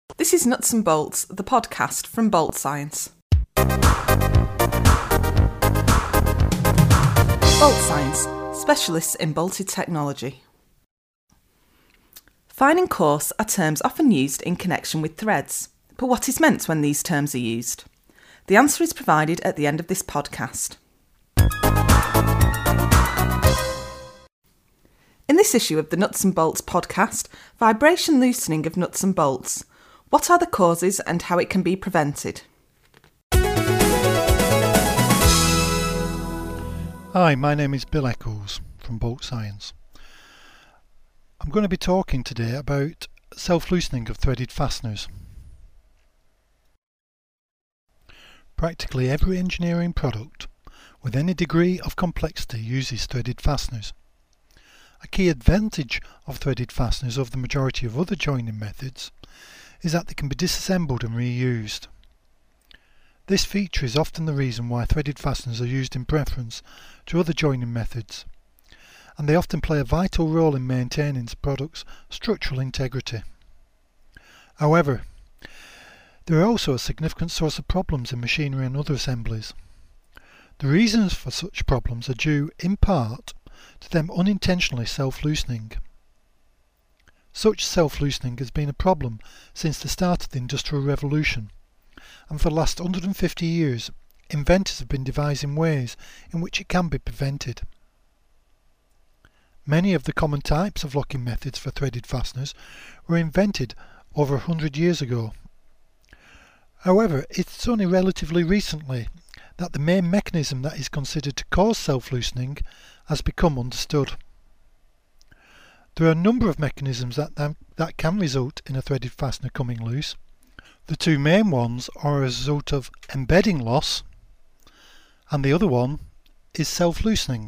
This is Nuts and Bolts, the podcast from Bolt Science. Bolt Science, specialists in bolted technology. Fine and coarse are terms often used in connection with threads, but what is meant when these terms are used? The answer is provided at the end of this podcast. In this issue of the Nuts and Bolts podcast, vibration loosening of nuts and bolts. What are the causes and how it can be prevented? Hi, my name is Bill Eccles from Bolt Science. I'm going to be talking today about self-loosening of threaded fasteners. Practically every engineering product with any degree of complexity uses threaded fasteners. A key advantage of threaded fasteners over the majority of other joining methods is that they can be disassembled and reused. This feature is often the reason why threaded fasteners are used in preference to other joining methods, and they often play a vital role in maintaining the product's structural integrity. However, they are also a significant source of problems in machinery and other assemblies. The reasons for such problems are due, in part, to them unintentionally self-loosening. Such self-loosening has been a problem since the start of the Industrial Revolution, and for the last 150 years inventors have been devising ways in which it can be prevented. Many of the common types of locking methods for threaded fasteners were invented over 100 years ago. However, it's only relatively recently that the main mechanism that is considered to cause self-loosening has become understood. There are a number of mechanisms that can result in a threaded fastener coming loose. The two main ones are a result of embedding loss, and the other one is self-loosening.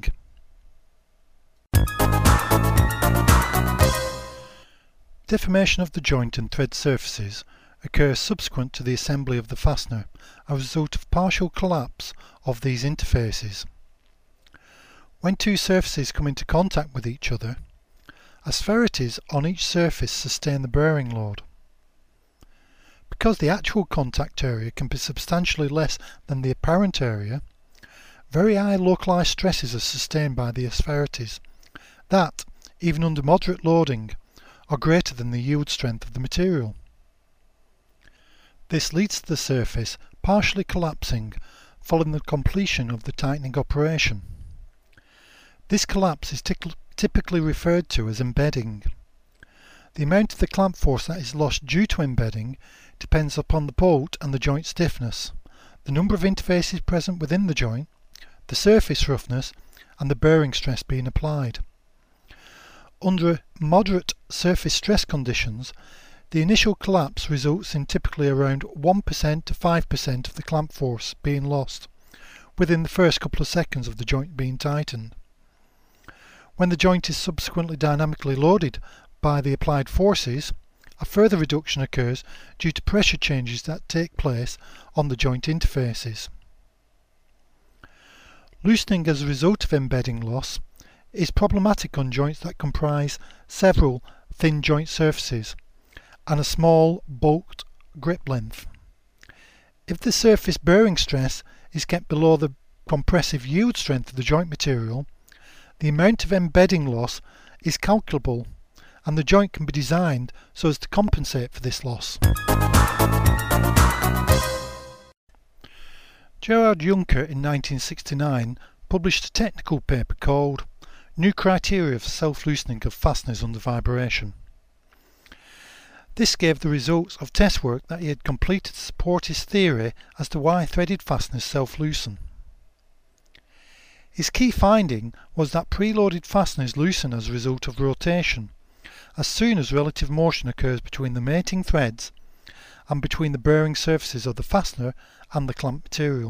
Deformation of the joint and thread surfaces occurs subsequent to the assembly of the fastener as a result of partial collapse of these interfaces. When two surfaces come into contact with each other, asperities on each surface sustain the bearing load. Because the actual contact area can be substantially less than the apparent area, very high localized stresses are sustained by the asperities that, even under moderate loading, are greater than the yield strength of the material. This leads to the surface partially collapsing following the completion of the tightening operation. This collapse is typically referred to as embedding. The amount of the clamp force that is lost due to embedding depends upon the bolt and the joint stiffness, the number of interfaces present within the joint, the surface roughness, and the bearing stress being applied. Under moderate surface stress conditions, the initial collapse results in typically around 1% to 5% of the clamp force being lost within the first couple of seconds of the joint being tightened. When the joint is subsequently dynamically loaded by the applied forces, a further reduction occurs due to pressure changes that take place on the joint interfaces. Loosening as a result of embedding loss is problematic on joints that comprise several thin joint surfaces and a small bulked grip length. If the surface bearing stress is kept below the compressive yield strength of the joint material, the amount of embedding loss is calculable, and the joint can be designed so as to compensate for this loss. Gerhard Juncker in 1969 published a technical paper called New Criteria for Self-Loosening of Fasteners Under Vibration. This gave the results of test work that he had completed to support his theory as to why threaded fasteners self-loosen. His key finding was that preloaded fasteners loosen as a result of rotation, as soon as relative motion occurs between the mating threads and between the bearing surfaces of the fastener and the clamp material.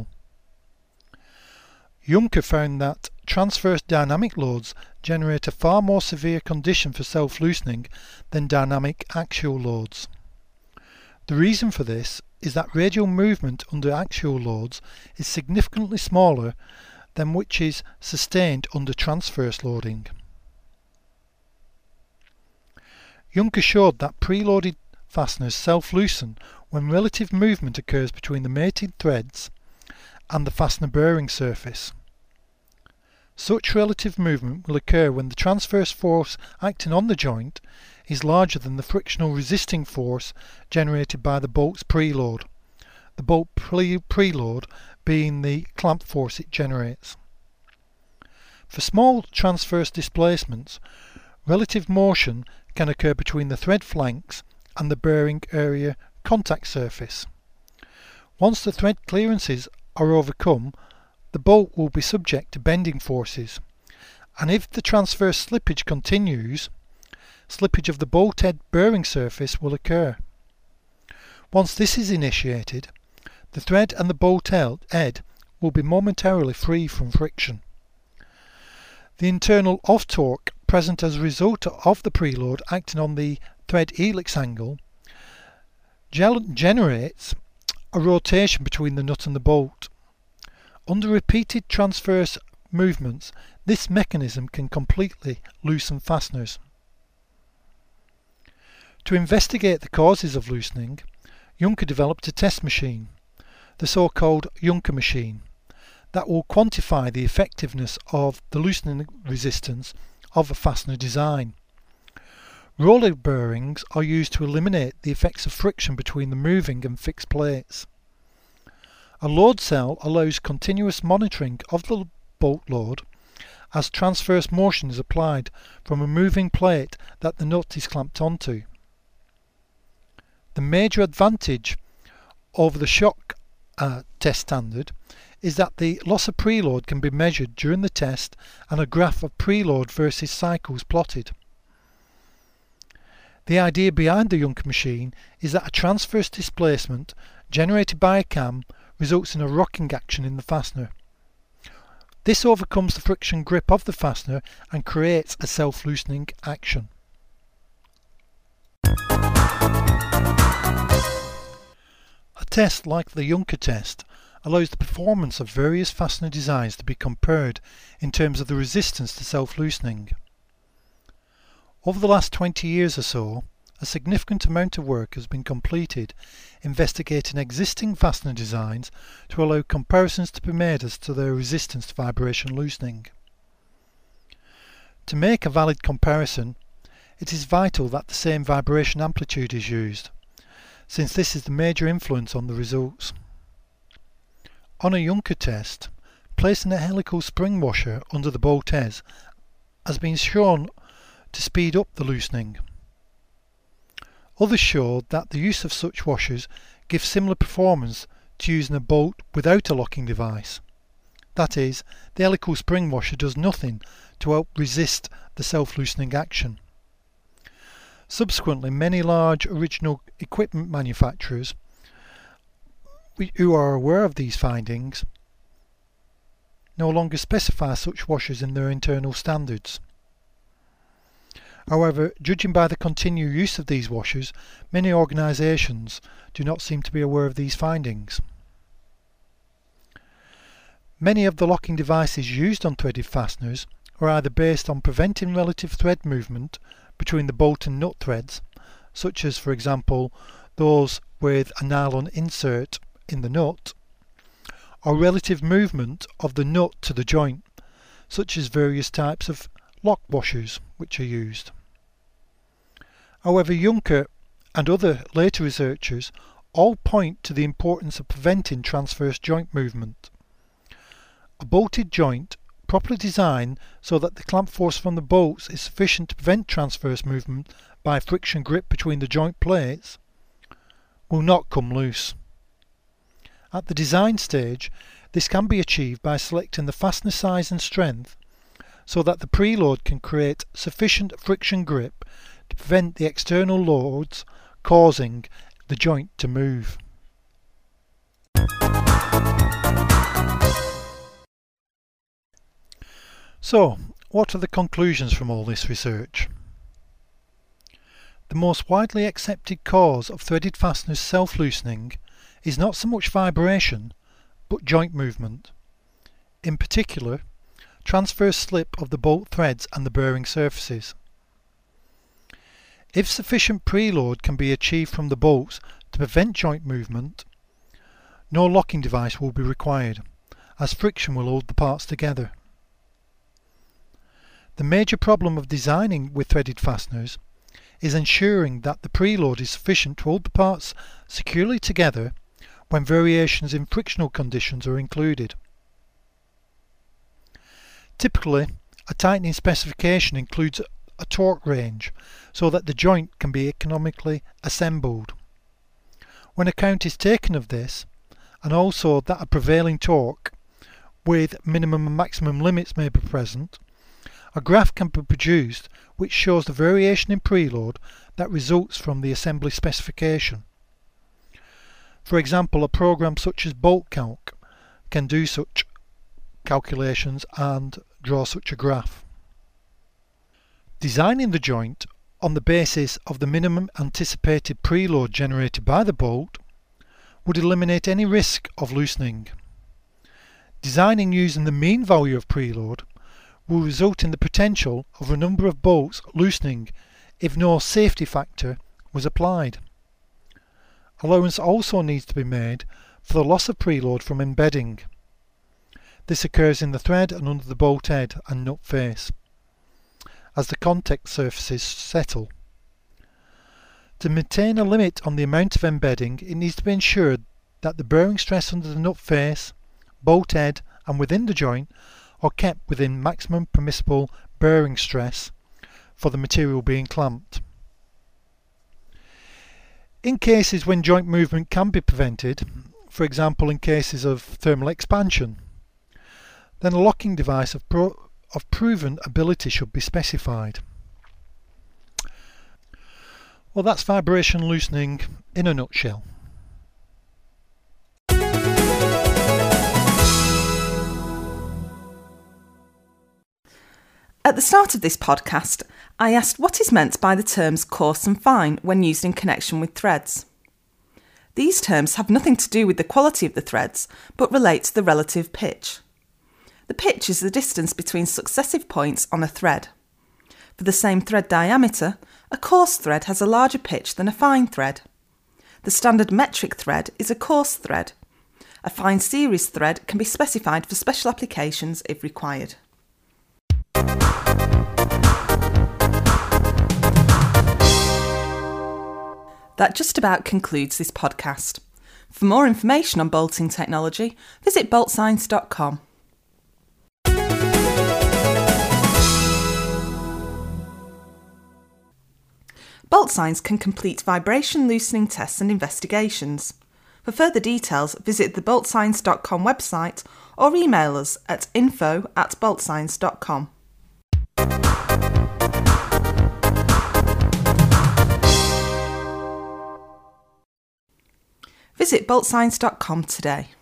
Juncker found that transverse dynamic loads generate a far more severe condition for self-loosening than dynamic axial loads. The reason for this is that radial movement under axial loads is significantly smaller than which is sustained under transverse loading. Juncker showed that preloaded fasteners self-loosen when relative movement occurs between the mated threads and the fastener bearing surface. Such relative movement will occur when the transverse force acting on the joint is larger than the frictional resisting force generated by the bolt's preload, the bolt preload being the clamp force it generates. For small transverse displacements, relative motion can occur between the thread flanks and the bearing area contact surface. Once the thread clearances are overcome, the bolt will be subject to bending forces, and if the transverse slippage continues, slippage of the bolt head bearing surface will occur. Once this is initiated, the thread and the bolt head will be momentarily free from friction. The internal off torque present as a result of the preload acting on the thread helix angle generates a rotation between the nut and the bolt. Under repeated transverse movements, this mechanism can completely loosen fasteners. To investigate the causes of loosening, Juncker developed a test machine, the so-called Juncker machine, that will quantify the effectiveness of the loosening resistance of a fastener design. Roller bearings are used to eliminate the effects of friction between the moving and fixed plates. A load cell allows continuous monitoring of the bolt load as transverse motion is applied from a moving plate that the nut is clamped onto. The major advantage over the shock test standard is that the loss of preload can be measured during the test and a graph of preload versus cycles plotted. The idea behind the Juncker machine is that a transverse displacement generated by a cam results in a rocking action in the fastener. This overcomes the friction grip of the fastener and creates a self-loosening action. A test like the Juncker test allows the performance of various fastener designs to be compared in terms of the resistance to self-loosening. Over the last 20 years or so, a significant amount of work has been completed investigating existing fastener designs to allow comparisons to be made as to their resistance to vibration loosening. To make a valid comparison, it is vital that the same vibration amplitude is used, since this is the major influence on the results. On a Juncker test, placing a helical spring washer under the bolt head has been shown to speed up the loosening. Others showed that the use of such washers gives similar performance to using a bolt without a locking device. That is, the helical spring washer does nothing to help resist the self-loosening action. Subsequently, many large original equipment manufacturers who are aware of these findings no longer specify such washers in their internal standards. However, judging by the continued use of these washers, many organisations do not seem to be aware of these findings. Many of the locking devices used on threaded fasteners are either based on preventing relative thread movement between the bolt and nut threads, such as, for example, those with a nylon insert in the nut, or relative movement of the nut to the joint, such as various types of lock washers which are used. However, Juncker and other later researchers all point to the importance of preventing transverse joint movement. A bolted joint, properly designed so that the clamp force from the bolts is sufficient to prevent transverse movement by friction grip between the joint plates, will not come loose. At the design stage, this can be achieved by selecting the fastener size and strength so that the preload can create sufficient friction grip to prevent the external loads causing the joint to move. So, what are the conclusions from all this research? The most widely accepted cause of threaded fasteners self-loosening is not so much vibration, but joint movement. In particular, transverse slip of the bolt threads and the bearing surfaces. If sufficient preload can be achieved from the bolts to prevent joint movement, no locking device will be required, as friction will hold the parts together. The major problem of designing with threaded fasteners is ensuring that the preload is sufficient to hold the parts securely together when variations in frictional conditions are included. Typically, a tightening specification includes a torque range so that the joint can be economically assembled. When account is taken of this, and also that a prevailing torque with minimum and maximum limits may be present, a graph can be produced which shows the variation in preload that results from the assembly specification. For example, a program such as BoltCalc can do such calculations and draw such a graph. Designing the joint on the basis of the minimum anticipated preload generated by the bolt would eliminate any risk of loosening. Designing using the mean value of preload will result in the potential of a number of bolts loosening if no safety factor was applied. Allowance also needs to be made for the loss of preload from embedding. This occurs in the thread and under the bolt head and nut face, as the contact surfaces settle. To maintain a limit on the amount of embedding, it needs to be ensured that the bearing stress under the nut face, bolt head and within the joint are kept within maximum permissible bearing stress for the material being clamped. In cases when joint movement can be prevented, for example in cases of thermal expansion, then a locking device of proven ability should be specified. Well, that's vibration loosening in a nutshell. At the start of this podcast, I asked what is meant by the terms coarse and fine when used in connection with threads. These terms have nothing to do with the quality of the threads, but relate to the relative pitch. The pitch is the distance between successive points on a thread. For the same thread diameter, a coarse thread has a larger pitch than a fine thread. The standard metric thread is a coarse thread. A fine series thread can be specified for special applications if required. That just about concludes this podcast. For more information on bolting technology, visit boltscience.com. BoltScience can complete vibration loosening tests and investigations. For further details, visit the boltscience.com website or email us at info@boltscience.com. Visit boltscience.com today.